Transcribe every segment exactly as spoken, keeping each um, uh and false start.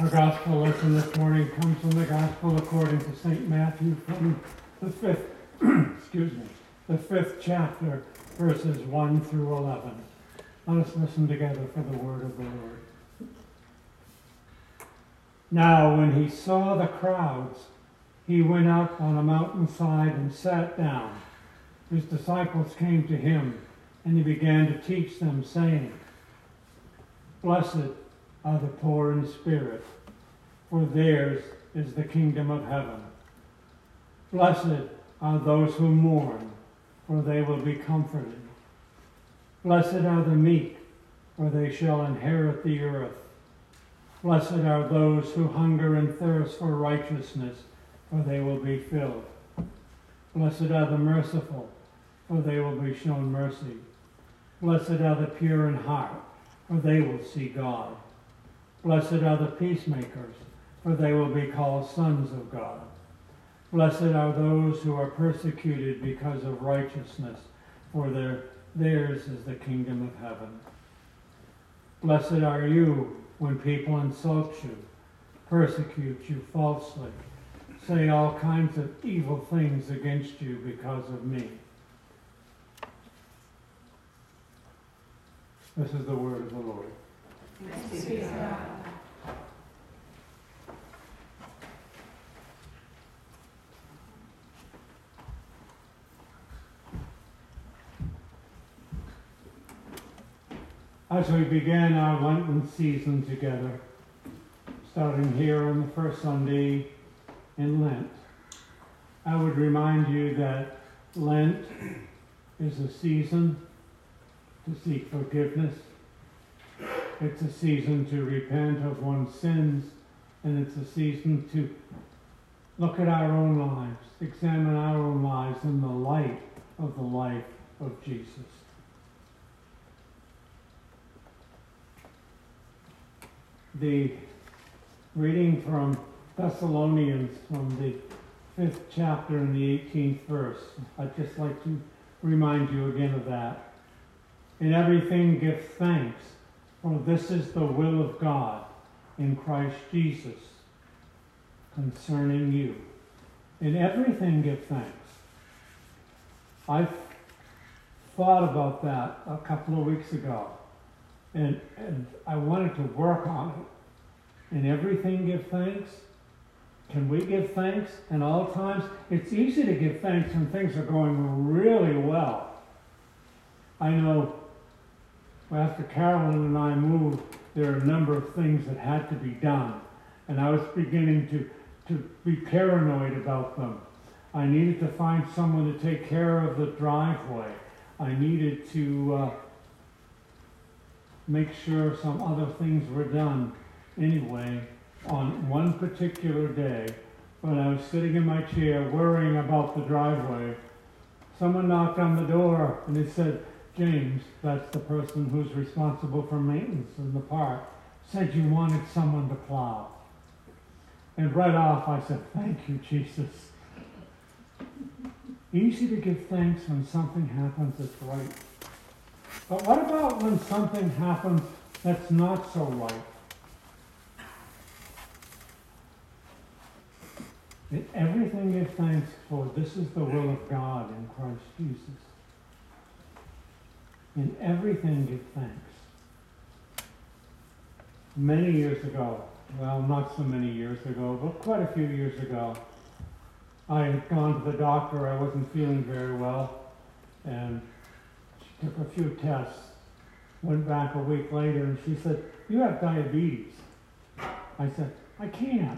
Our gospel lesson this morning comes from the gospel according to Saint Matthew from the fifth, excuse me, the fifth chapter, verses one through eleven. Let us listen together for the word of the Lord. Now, when he saw the crowds, he went up on a mountainside and sat down. His disciples came to him, and he began to teach them, saying, "Blessed are the poor in spirit, for theirs is the kingdom of heaven. Blessed are those who mourn, for they will be comforted. Blessed are the meek, for they shall inherit the earth. Blessed are those who hunger and thirst for righteousness, for they will be filled. Blessed are the merciful, for they will be shown mercy. Blessed are the pure in heart, for they will see God. Blessed are the peacemakers, for they will be called sons of God. Blessed are those who are persecuted because of righteousness, for their, theirs is the kingdom of heaven. Blessed are you when people insult you, persecute you falsely, say all kinds of evil things against you because of me." This is the word of the Lord. Thanks be to God. As we began our Lenten season together, starting here on the first Sunday in Lent, I would remind you that Lent is a season to seek forgiveness. It's a season to repent of one's sins, and it's a season to look at our own lives, examine our own lives in the light of the life of Jesus. The reading from Thessalonians from the fifth chapter and the eighteenth verse. I'd just like to remind you again of that. "In everything give thanks, for this is the will of God in Christ Jesus concerning you." In everything give thanks. I've thought about that a couple of weeks ago. And, and I wanted to work on it. In everything give thanks. Can we give thanks at all times? It's easy to give thanks when things are going really well. I know after Carolyn and I moved, there are a number of things that had to be done. And I was beginning to, to be paranoid about them. I needed to find someone to take care of the driveway. I needed to Uh, make sure some other things were done. Anyway, on one particular day, when I was sitting in my chair worrying about the driveway, someone knocked on the door and it said, "James," that's the person who's responsible for maintenance in the park, "said you wanted someone to plow." And right off I said, "Thank you, Jesus." Easy to give thanks when something happens that's right. But what about when something happens that's not so right? In everything give thanks, for this is the will of God in Christ Jesus. In everything give thanks. Many years ago, well, not so many years ago, but quite a few years ago, I had gone to the doctor. I wasn't feeling very well, and took a few tests, went back a week later, and she said, "You have diabetes." I said, "I can't."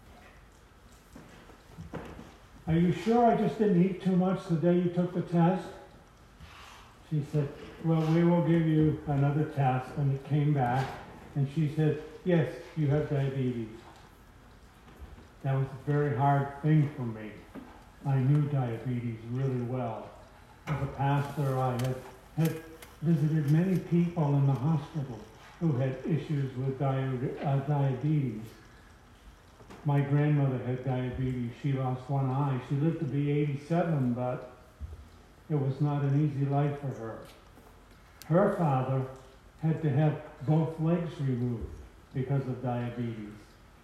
"Are you sure I just didn't eat too much the day you took the test?" She said, "Well, we will give you another test," and it came back, and she said, "Yes, you have diabetes." That was a very hard thing for me. I knew diabetes really well. As a pastor, I had had visited many people in the hospital who had issues with di- uh, diabetes. My grandmother had diabetes. She lost one eye. She lived to be eighty-seven, but it was not an easy life for her. Her father had to have both legs removed because of diabetes.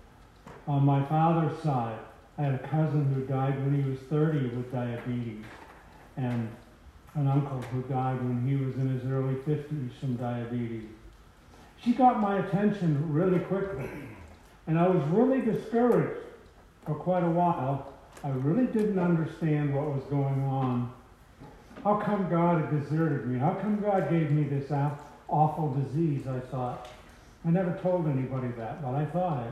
On my father's side, I had a cousin who died when he was thirty with diabetes, and an uncle who died when he was in his early fifties from diabetes. She got my attention really quickly, and I was really discouraged for quite a while. I really didn't understand what was going on. How come God had deserted me? How come God gave me this awful disease, I thought. I never told anybody that, but I thought it.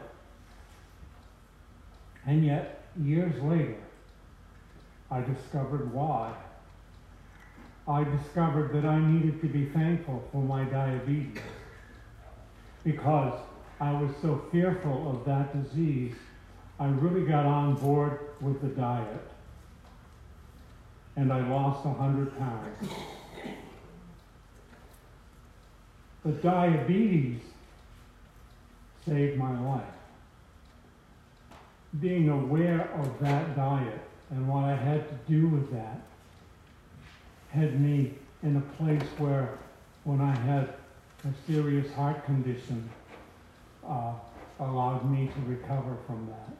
And yet, years later, I discovered why. I discovered that I needed to be thankful for my diabetes because I was so fearful of that disease. I really got on board with the diet, and I lost one hundred pounds. But diabetes saved my life. Being aware of that diet and what I had to do with that had me in a place where, when I had a serious heart condition, uh, allowed me to recover from that.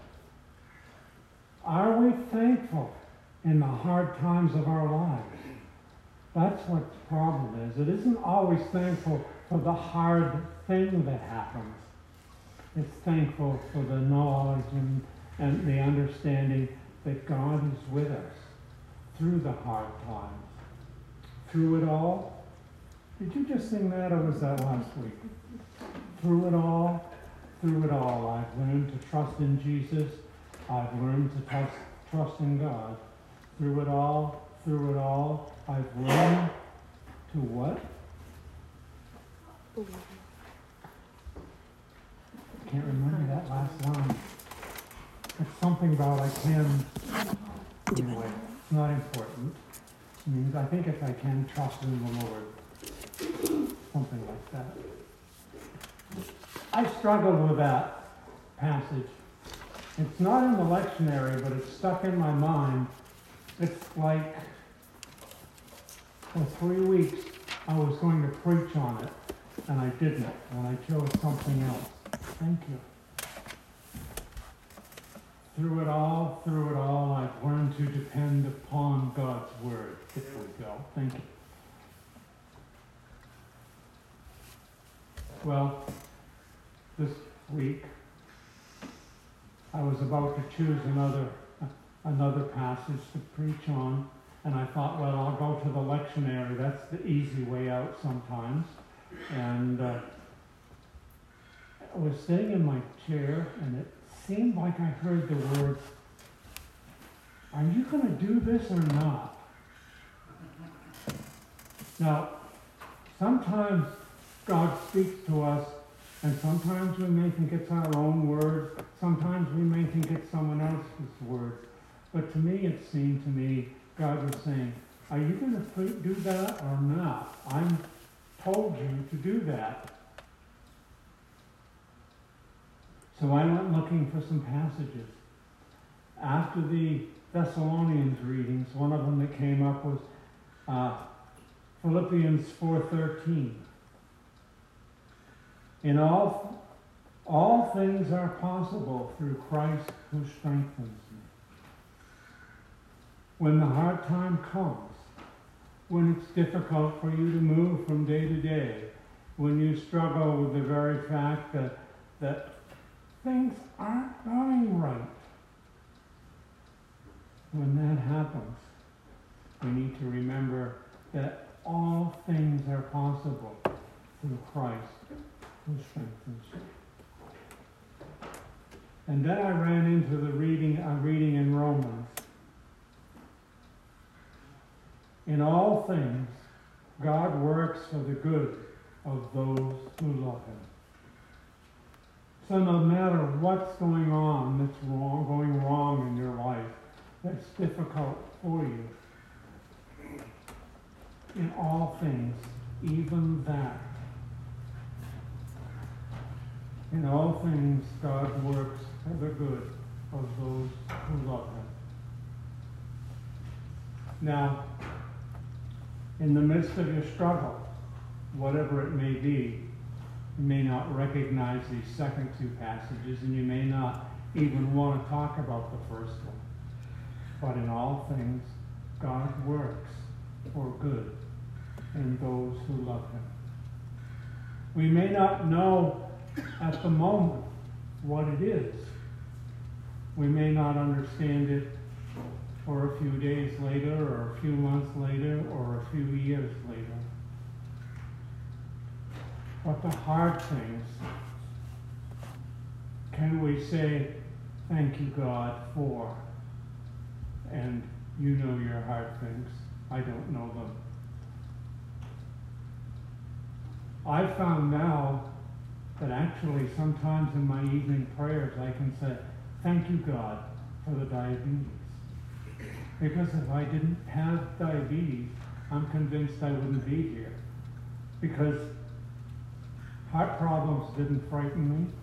Are we thankful in the hard times of our lives? That's what the problem is. It isn't always thankful for the hard thing that happens. It's thankful for the knowledge and, and the understanding that God is with us through the hard times. Through it all. Did you just sing that, or was that last week? Through it all, through it all, I've learned to trust in Jesus. I've learned to trust, trust in God. Through it all, through it all, I've learned to what? I can't remember that last line. It's something about I can. Anyway, it's not important. It means I think if I can trust in the Lord. Something like that. I struggled with that passage. It's not in the lectionary, but it's stuck in my mind. It's like for three weeks I was going to preach on it, and I didn't, and I chose something else. Thank you. Through it all, through it all, I've learned to depend upon God's word. If we go. Thank you. Well, this week I was about to choose another another passage to preach on, and I thought, well, I'll go to the lectionary. That's the easy way out sometimes. And uh, I was sitting in my chair, and it seemed like I heard the words, "Are you going to do this or not?" Now, sometimes God speaks to us, and sometimes we may think it's our own words. Sometimes we may think it's someone else's words. But to me, it seemed to me God was saying, are you going to do that or not? I told you to do that. So I went looking for some passages. After the Thessalonians readings, one of them that came up was uh, Philippians four thirteen. In all, all things are possible through Christ who strengthens me. When the hard time comes, when it's difficult for you to move from day to day, when you struggle with the very fact that, that things aren't going right, when that happens, we need to remember that all things are possible through Christ who strengthens you. And then I ran into the reading, a reading in Romans. In all things, God works for the good of those who love him. So no matter what's going on that's wrong, going wrong in your life, that's difficult for you, in all things, even that, in all things, God works for the good of those who love him. Now, in the midst of your struggle, whatever it may be, You may not recognize these second two passages, and you may not even want to talk about the first one. But in all things, God works for good in those who love him. We may not know at the moment what it is. We may not understand it for a few days later, or a few months later, or a few years later. But the hard things, can we say, thank you, God, for? And you know your hard things. I don't know them. I found now that actually sometimes in my evening prayers I can say, thank you, God, for the diabetes. Because if I didn't have diabetes, I'm convinced I wouldn't be here. Because heart problems didn't frighten me.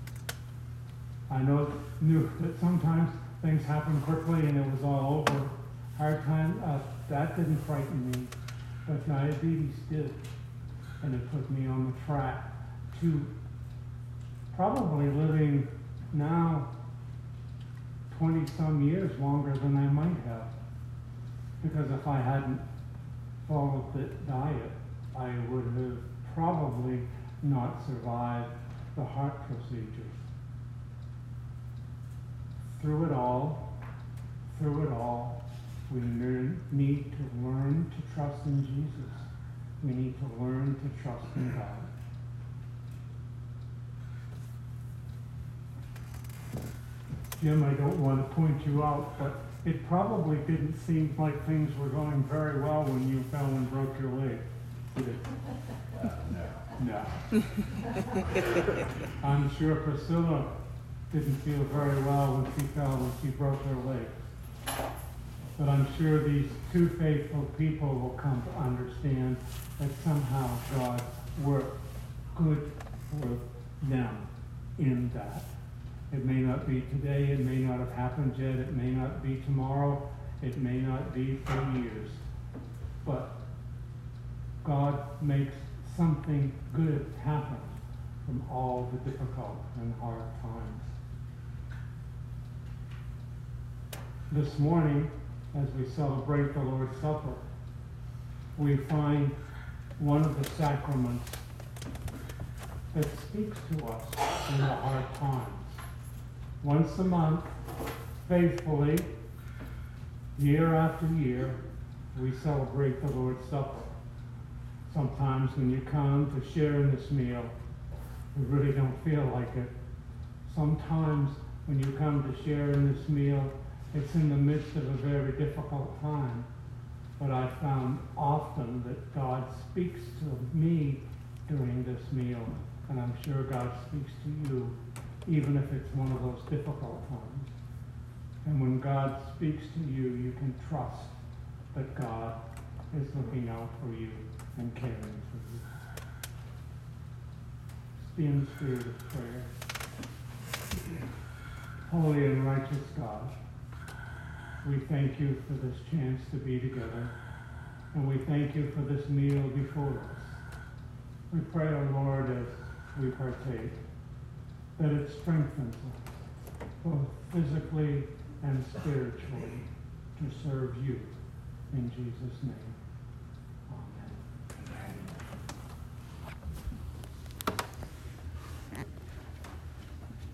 I know, knew that sometimes things happen quickly and it was all over. Hard time, uh, that didn't frighten me, but diabetes did. And it put me on the track to probably living now twenty-some years longer than I might have. Because if I hadn't followed that diet, I would have probably not survived the heart procedures. Through it all, through it all, we learn, need to learn to trust in Jesus. We need to learn to trust in God. Jim, I don't want to point you out, but it probably didn't seem like things were going very well when you fell and broke your leg, did it? Uh, no. No. I'm sure Priscilla didn't feel very well when she fell and she broke her leg. But I'm sure these two faithful people will come to understand that somehow God worked good for them in that. It may not be today, it may not have happened yet, it may not be tomorrow, it may not be for years. But God makes something good happen from all the difficult and hard times. This morning, as we celebrate the Lord's Supper, we find one of the sacraments that speaks to us in the hard times. Once a month, faithfully, year after year, we celebrate the Lord's Supper. Sometimes when you come to share in this meal, you really don't feel like it. Sometimes when you come to share in this meal, it's in the midst of a very difficult time. But I found often that God speaks to me during this meal, and I'm sure God speaks to you, even if it's one of those difficult times. And when God speaks to you, you can trust that God is looking out for you and caring for you. Be in the spirit of prayer. Holy and righteous God, we thank you for this chance to be together, and we thank you for this meal before us. We pray, O Lord, as we partake, that it strengthens us, both physically and spiritually, to serve you. In Jesus' name.